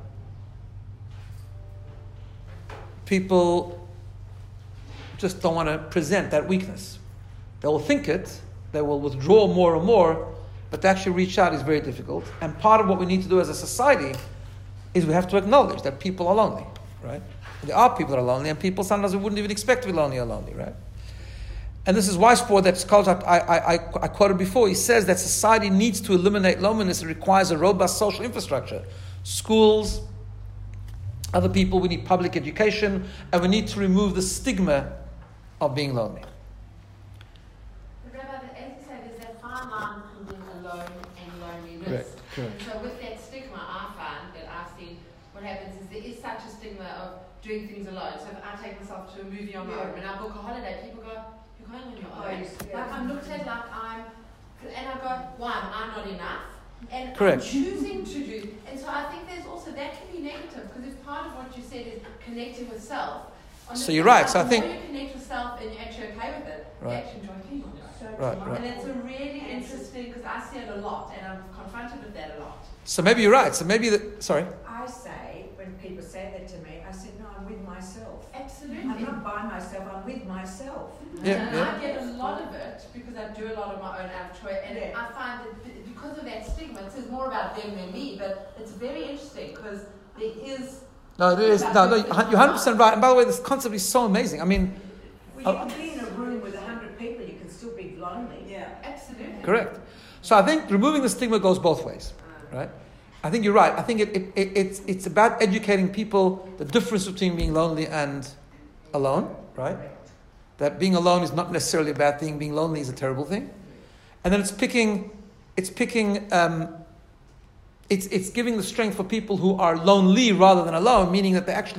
people just don't want to present that weakness. They will think it, they will withdraw more and more, but to actually reach out is very difficult. And part of what we need to do as a society is we have to acknowledge that people are lonely, right? There are people that are lonely, and people sometimes we wouldn't even expect to be lonely or lonely, right? And this is Weisbrod, that scholar I, I, I, I quoted before. He says that society needs to eliminate loneliness. It requires a robust social infrastructure. Schools, other people, we need public education, and we need to remove the stigma of being lonely. Correct. Correct. So with that stigma, I find that I've seen what happens is there is such a stigma of doing things alone. So if I take myself to a movie on my Yeah. own, when I book a holiday, people go, "You're going on your Oh, own." yes, yes. Like I'm looked at like I'm, and I go, "One, I'm not enough." And Correct. I'm choosing to do, and so I think there's also that can be negative because if part of what you said is connecting with self. On the So you're flip right, side, so I the think- more you connect with self and you're actually okay with it, Right. you actually enjoy people. So Right, true. right. And it's a really interesting because I see it a lot, and I'm confronted with that a lot. So maybe you're right. So maybe the sorry. I say, when people say that to me, I said, no, I'm with myself. Absolutely. I'm not by myself, I'm with myself. Yeah, and yeah. I get a lot of it because I do a lot of my own out of choice, and Yeah. I find that b- because of that stigma, it says more about them than me, but it's very interesting because there is. No, there is no, no. You're one hundred percent right. And by the way, this concept is so amazing. I mean, Well, you can be in a room with a hundred people, you can still be lonely. Yeah. Absolutely. correct. So I think removing the stigma goes both ways, right? I think you're right. I think it, it, it, it's it's about educating people the difference between being lonely and alone, right? That being alone is not necessarily a bad thing. Being lonely is a terrible thing. And then it's picking, it's picking, um, it's it's giving the strength for people who are lonely rather than alone, meaning that they actually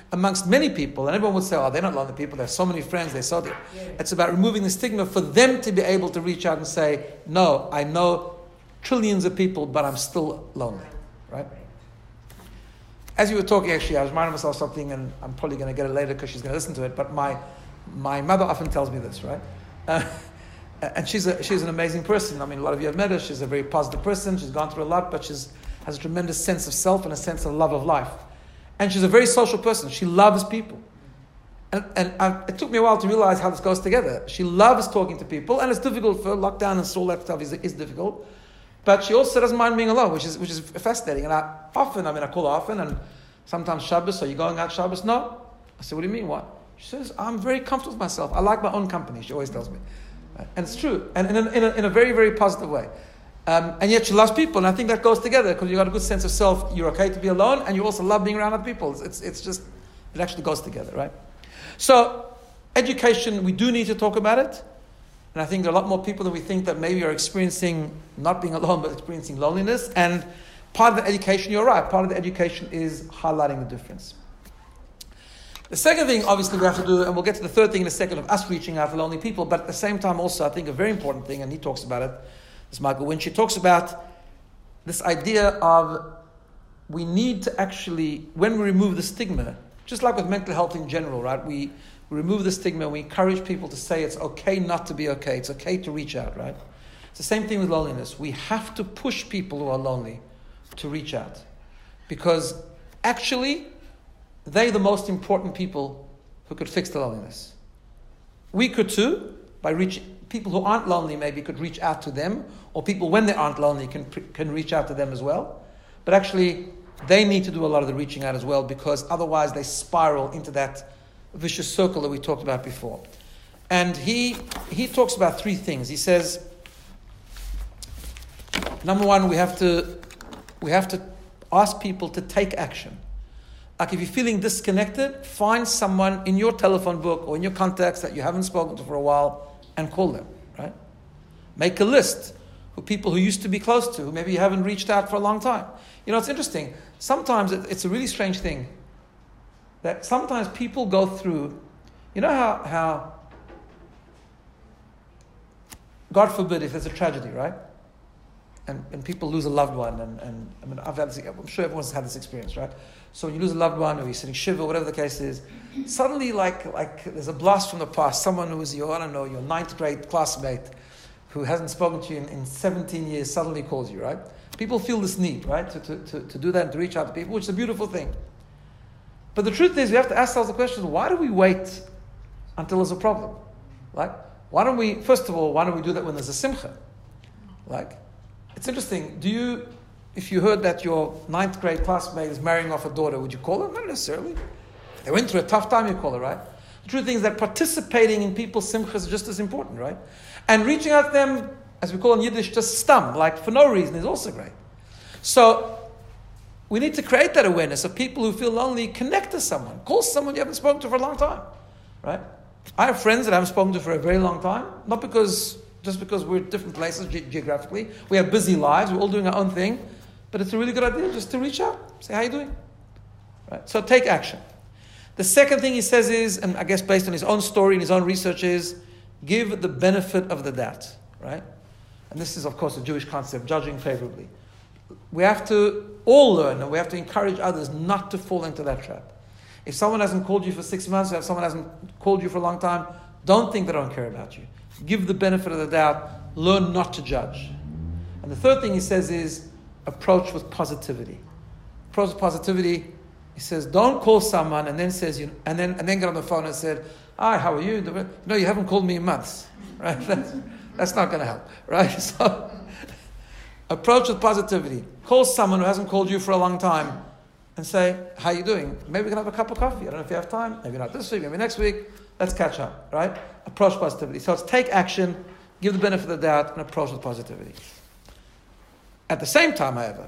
amongst many people, and everyone would say, oh, they're not lonely people, they have so many friends, they're so dear. Yeah. It's about removing the stigma for them to be able to reach out and say, no, I know trillions of people, but I'm still lonely, right? As you were talking, actually, I was reminding myself something, and I'm probably going to get it later because she's going to listen to it, but my my mother often tells me this, right? Uh, and she's a, she's an amazing person. I mean, a lot of you have met her. She's a very positive person. She's gone through a lot, but she's has a tremendous sense of self and a sense of love of life. And she's a very social person. She loves people. And, and I, it took me a while to realize how this goes together. She loves talking to people, and it's difficult for lockdown and all that stuff is, is difficult. But she also doesn't mind being alone, which is which is fascinating. And I often, I mean, I call her often, and sometimes Shabbos, are you going out Shabbos? No. I said, what do you mean, what? She says, I'm very comfortable with myself. I like my own company, she always tells me. And it's true, and in a, in a, in a very, very positive way. Um, and yet she loves people, and I think that goes together, because you've got a good sense of self. You're okay to be alone, and you also love being around other people. It's, it's, it's just, it actually goes together, right? So, education, we do need to talk about it. And I think there are a lot more people than we think that maybe are experiencing, not being alone, but experiencing loneliness. And part of the education, you're right, part of the education is highlighting the difference. The second thing, obviously, we have to do, and we'll get to the third thing in a second, of us reaching out to lonely people, but at the same time also, I think a very important thing, and he talks about it, is Michael Winch, he talks about this idea of we need to actually, when we remove the stigma, just like with mental health in general, right, we, we remove the stigma, we encourage people to say it's okay not to be okay, it's okay to reach out, right? It's the same thing with loneliness. We have to push people who are lonely to reach out, because actually, they're the most important people who could fix the loneliness. We could too, by reaching, people who aren't lonely maybe could reach out to them, or people when they aren't lonely can can reach out to them as well. But actually, they need to do a lot of the reaching out as well, because otherwise they spiral into that vicious circle that we talked about before. And he he talks about three things. He says, number one, we have to we have to ask people to take action. Like if you're feeling disconnected, find someone in your telephone book or in your contacts that you haven't spoken to for a while and call them, right? Make a list of people who used to be close to, who maybe you haven't reached out for a long time. You know, it's interesting. Sometimes it, it's a really strange thing that sometimes people go through, you know how, how God forbid if there's a tragedy, right? And, and people lose a loved one, and, and I mean, I've had this, I'm sure everyone's had this experience, right? So when you lose a loved one, or you're sitting shiva, whatever the case is, suddenly like like there's a blast from the past. Someone who was your, I don't know, your ninth grade classmate, who hasn't spoken to you in, in seventeen years, suddenly calls you, right? People feel this need, right, to, to, to, to do that and to reach out to people, which is a beautiful thing. But the truth is, we have to ask ourselves the question: why do we wait until there's a problem? Like, why don't we? First of all, why don't we do that when there's a simcha? Like, it's interesting. Do you? If you heard that your ninth grade classmate is marrying off a daughter, would you call her? Not necessarily. If they went through a tough time, you call her, right? The truth is that participating in people's simchas is just as important, right? And reaching out to them, as we call in Yiddish, just stum, like for no reason, is also great. So we need to create that awareness of people who feel lonely. Connect to someone. Call someone you haven't spoken to for a long time, right? I have friends that I haven't spoken to for a very long time, not because just because we're at different places ge- geographically. We have busy lives. We're all doing our own thing. But it's a really good idea just to reach out. Say, how you doing? Right? So take action. The second thing he says is, and I guess based on his own story and his own research, is give the benefit of the doubt. Right? And this is, of course, a Jewish concept, judging favorably. We have to all learn, and we have to encourage others not to fall into that trap. If someone hasn't called you for six months, or if someone hasn't called you for a long time, don't think they don't care about you. Give the benefit of the doubt. Learn not to judge. And the third thing he says is, approach with positivity. Approach with positivity. He says, don't call someone and then says you and then and then get on the phone and said, "Hi, how are you?" No, you haven't called me in months, right? That's, that's not going to help, right? So, approach with positivity. Call someone who hasn't called you for a long time and say, "How are you doing? Maybe we can have a cup of coffee. I don't know if you have time. Maybe not this week. Maybe next week. Let's catch up." Right? Approach positivity. So it's take action, give the benefit of the doubt, and approach with positivity. At the same time, however,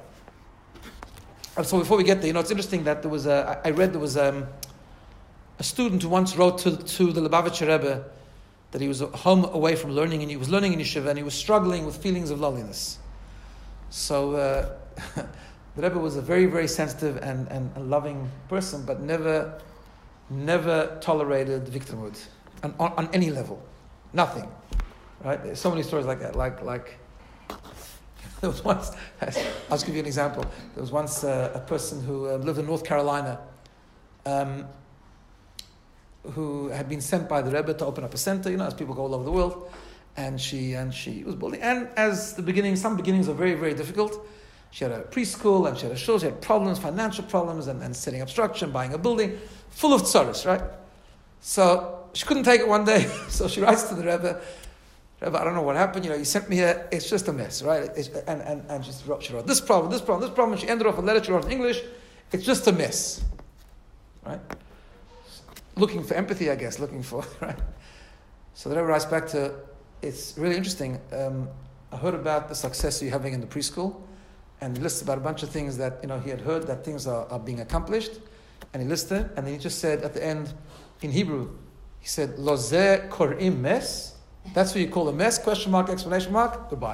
so before we get there, you know, it's interesting that there was a, I read there was a, a student who once wrote to, to the Lubavitcher Rebbe that he was home away from learning, and he was learning in yeshiva, and he was struggling with feelings of loneliness. So uh, the Rebbe was a very, very sensitive and, and, and loving person, but never never tolerated victimhood on, on, on any level. Nothing. Right? There's so many stories like that. Like, like there was once, I'll just give you an example. There was once uh, a person who uh, lived in North Carolina um, who had been sent by the Rebbe to open up a center, you know, as people go all over the world. And she and she was building. And as the beginning, some beginnings are very, very difficult. She had a preschool and she had a shul. She had problems, financial problems, and, and setting up structure and buying a building, full of tzaros, right? So she couldn't take it one day. So she writes to the Rebbe, Rebbe, I don't know what happened. You know, you sent me here. It's just a mess, right? It's, and and and she wrote, she wrote this problem, this problem, this problem. And she ended off a letter she wrote in English. It's just a mess, right? Looking for empathy, I guess. Looking for right. So the Rebbe writes back to. It's really interesting. Um, I heard about the success you're having in the preschool, and he lists about a bunch of things that you know he had heard that things are, are being accomplished, and he listed, and then he just said at the end, in Hebrew, he said, "Lo zeh korim mes." That's what you call a mess? Question mark, explanation mark. Goodbye.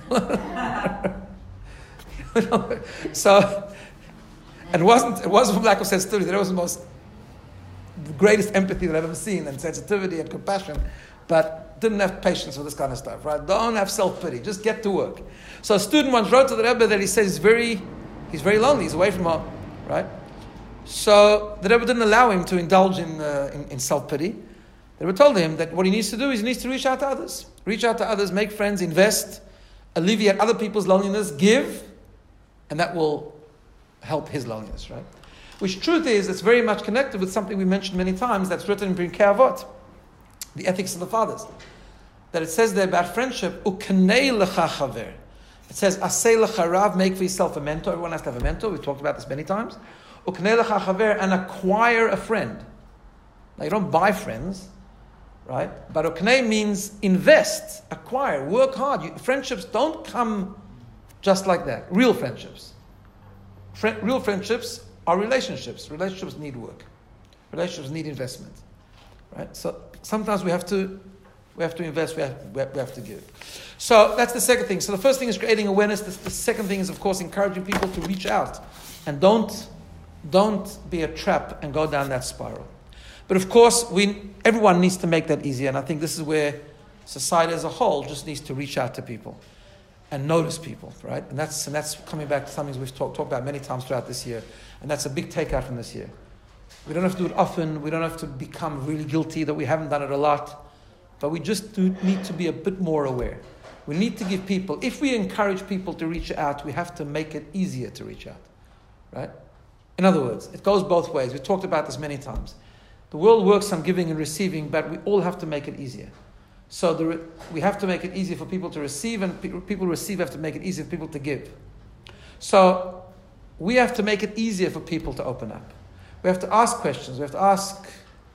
So, and it wasn't it wasn't from lack of sensitivity. That was the most the greatest empathy that I've ever seen, and sensitivity and compassion, but. Didn't have patience for this kind of stuff, right? Don't have self-pity. Just get to work. So a student once wrote to the Rebbe that he says he's very, he's very lonely. He's away from home, right? So the Rebbe didn't allow him to indulge in, uh, in, in self-pity. The Rebbe told him that what he needs to do is he needs to reach out to others. Reach out to others, make friends, invest, alleviate other people's loneliness, give, and that will help his loneliness, right? Which truth is, it's very much connected with something we mentioned many times that's written in Pirkei Avot. The ethics of the fathers. That it says there about friendship, u'knei lecha chaver. It says, asay lecha rav, make for yourself a mentor. Everyone has to have a mentor. We've talked about this many times. U'knei lecha chaver, and acquire a friend. Now you don't buy friends, right? But u'knei means invest, acquire, work hard. You, friendships don't come just like that. Real friendships. Fri- real friendships are relationships. Relationships need work. Relationships need investment. Right? So sometimes we have to we have to invest, we have, we have, we have to give. So that's the second thing. So the first thing is creating awareness. The, the second thing is, of course, encouraging people to reach out. And don't, don't be a trap and go down that spiral. But of course, we everyone needs to make that easier. And I think this is where society as a whole just needs to reach out to people and notice people, right? And that's and that's coming back to something we've talked talked about many times throughout this year. And that's a big takeout from this year. We don't have to do it often. We don't have to become really guilty that we haven't done it a lot. But we just do need to be a bit more aware. We need to give people, if we encourage people to reach out, we have to make it easier to reach out. Right? In other words, it goes both ways. We've talked about this many times. The world works on giving and receiving, but we all have to make it easier. So the, we have to make it easier for people to receive, and pe- people receive have to make it easier for people to give. So we have to make it easier for people to open up. We have to ask questions. We have to ask.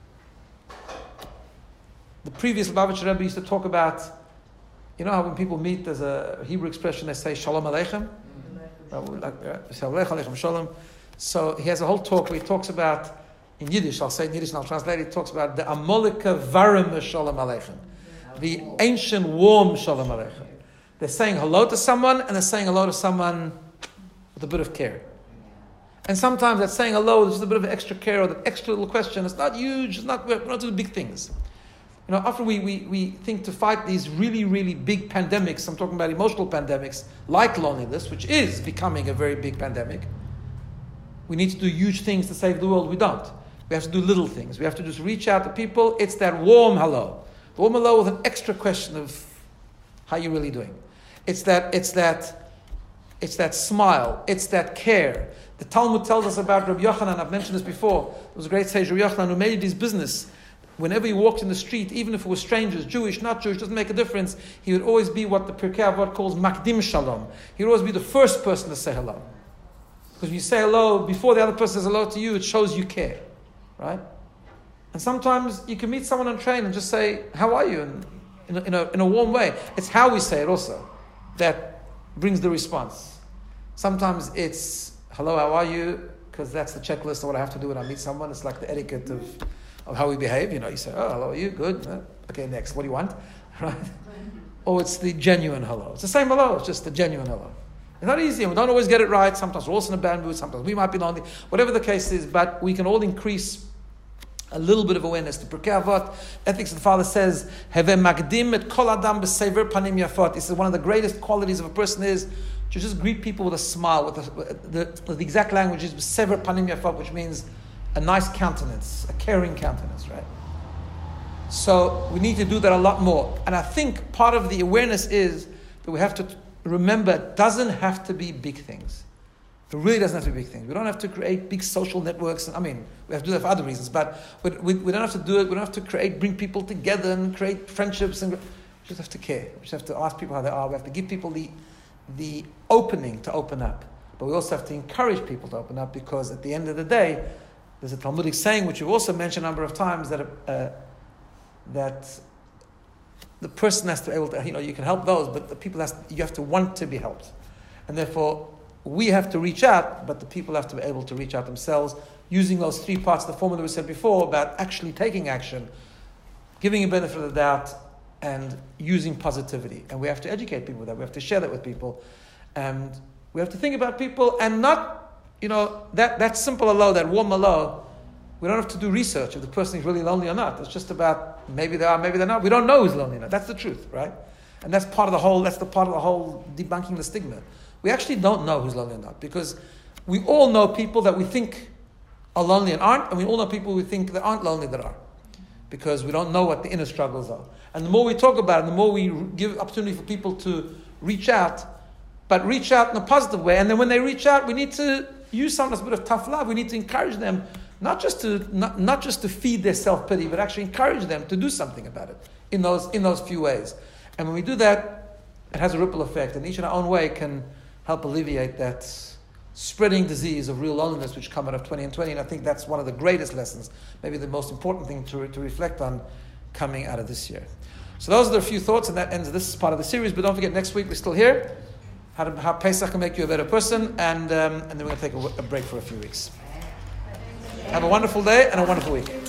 The previous Lubavitcher Rebbe used to talk about, you know how when people meet, there's a Hebrew expression, they say Shalom Aleichem. Aleichem Shalom. So he has a whole talk where he talks about, in Yiddish, I'll say in Yiddish and I'll translate it, he talks about the Amolika Varim Shalom Aleichem. The ancient warm Shalom Aleichem. They're saying hello to someone, and they're saying hello to someone with a bit of care. And sometimes that saying hello, there's just a bit of extra care or that extra little question. It's not huge, it's not, we're not doing big things. You know, often we, we, we think to fight these really, really big pandemics, I'm talking about emotional pandemics, like loneliness, which is becoming a very big pandemic. We need to do huge things to save the world. We don't. We have to do little things. We have to just reach out to people. It's that warm hello. The warm hello with an extra question of how you really doing. It's that, it's that, it's that smile. It's that care. The Talmud tells us about Rabbi Yochanan. I've mentioned this before. There was a great sage, Rabbi Yochanan, who made his business. Whenever he walked in the street, even if it was strangers, Jewish, not Jewish, doesn't make a difference, he would always be what the Pirkei Avot calls Makdim Shalom. He would always be the first person to say hello. Because when you say hello, before the other person says hello to you, it shows you care. Right? And sometimes you can meet someone on train and just say, how are you? And in a, in a, in a warm way. It's how we say it also that brings the response. Sometimes it's, hello, how are you? Because that's the checklist of what I have to do when I meet someone. It's like the etiquette of, of how we behave. You know, you say, oh, hello, are you? Good. Uh, okay, next. What do you want? Right? Or it's the genuine hello. It's the same hello. It's just the genuine hello. It's not easy. We don't always get it right. Sometimes we're also in a bad mood. Sometimes we might be lonely. Whatever the case is, but we can all increase a little bit of awareness. The Pirkei Avot, Ethics of the Father says, Heve magdim et kol adam b'sever panim yafot. He says one of the greatest qualities of a person is to just greet people with a smile. With the, the, the exact language is b'sever panim yafot, which means a nice countenance, a caring countenance, right? So we need to do that a lot more. And I think part of the awareness is that we have to remember it doesn't have to be big things. It really doesn't have to be big things. We don't have to create big social networks. I mean, we have to do that for other reasons, but we, we, we don't have to do it. We don't have to create, bring people together and create friendships. And we just have to care. We just have to ask people how they are. We have to give people the, the opening to open up. But we also have to encourage people to open up, because at the end of the day, there's a Talmudic saying, which we've also mentioned a number of times, that uh, that the person has to be able to, you know, you can help those, but the people has you have to want to be helped. And therefore, we have to reach out, but the people have to be able to reach out themselves, using those three parts of the formula we said before about actually taking action, giving a benefit of the doubt, and using positivity. And we have to educate people with that. We have to share that with people. And we have to think about people and not, you know, that, that simple hello, that warm hello. We don't have to do research if the person is really lonely or not. It's just about maybe they are, maybe they're not. We don't know who's lonely or not. That's the truth, right? And that's part of the whole, that's the part of the whole debunking the stigma. We actually don't know who's lonely or not, because we all know people that we think are lonely and aren't, and we all know people we think that aren't lonely that are, because we don't know what the inner struggles are. And the more we talk about it, the more we give opportunity for people to reach out, but reach out in a positive way. And then when they reach out, we need to use sometimes a bit of tough love. We need to encourage them, not just to not, not just to feed their self-pity, but actually encourage them to do something about it in those in those few ways. And when we do that, it has a ripple effect, and each in our own way can help alleviate that spreading disease of real loneliness which come out of twenty and twenty. And I think that's one of the greatest lessons, maybe the most important thing to, to reflect on coming out of this year. So those are the few thoughts, and that ends this part of the series. But don't forget, next week we're still here. How, to, how Pesach can make you a better person, and um, and then we're going to take a, a break for a few weeks. Have a wonderful day and a wonderful week.